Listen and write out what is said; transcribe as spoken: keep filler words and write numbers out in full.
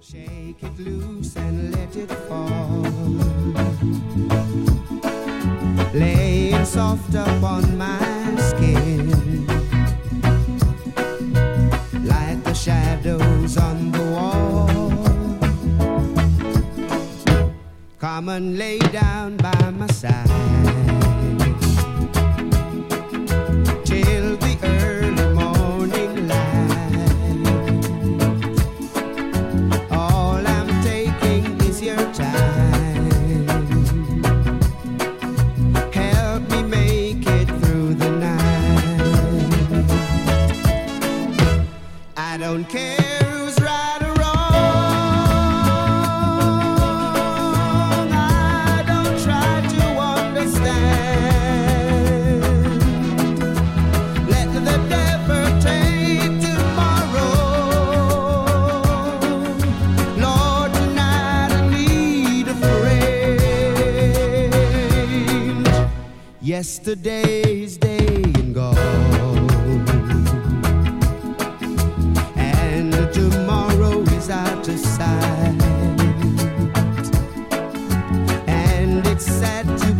Shake it loose and let it fall. Laying soft upon my skin, like the shadows on the wall. Come and lay down by my side till the early morning light. All I'm taking is your time. Help me make it through the night. I don't care who's right or wrong. I don't try to understand. Let the devil take tomorrow. Lord, tonight I need a friend. Yesterday's day and gone, and tomorrow is out of sight. And it's sad to